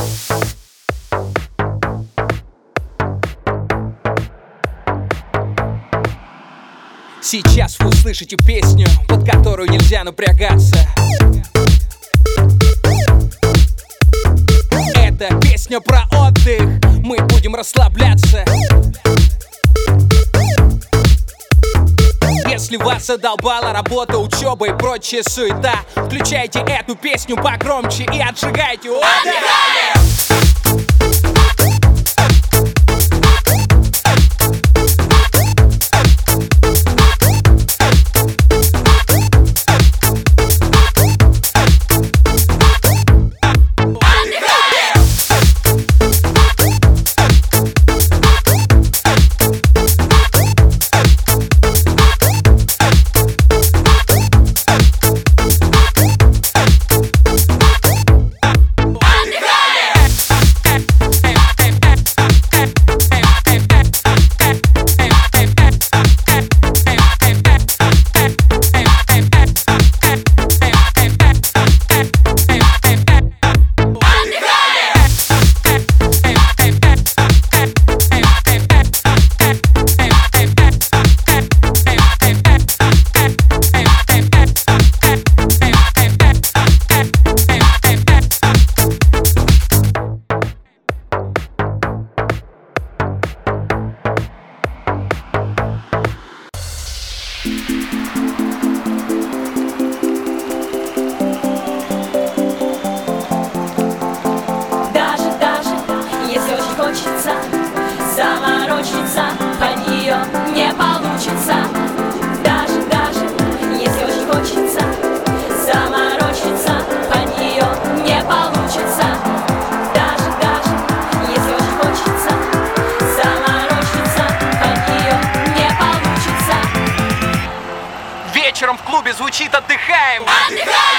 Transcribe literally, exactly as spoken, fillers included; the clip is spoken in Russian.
Сейчас вы услышите песню, под которую нельзя напрягаться. Это песня про отдых, мы будем расслабляться. Если вас задолбала работа, учеба и прочая суета, включайте эту песню погромче и отжигайте. Отдыхаем! Хочется заморочиться, под нее не получится. Даже, даже, если очень хочется заморочиться, под нее не получится. Даже, даже, если очень хочется заморочиться, под нее не получится. Вечером в клубе звучит «Отдыхаем». Отдыхаем!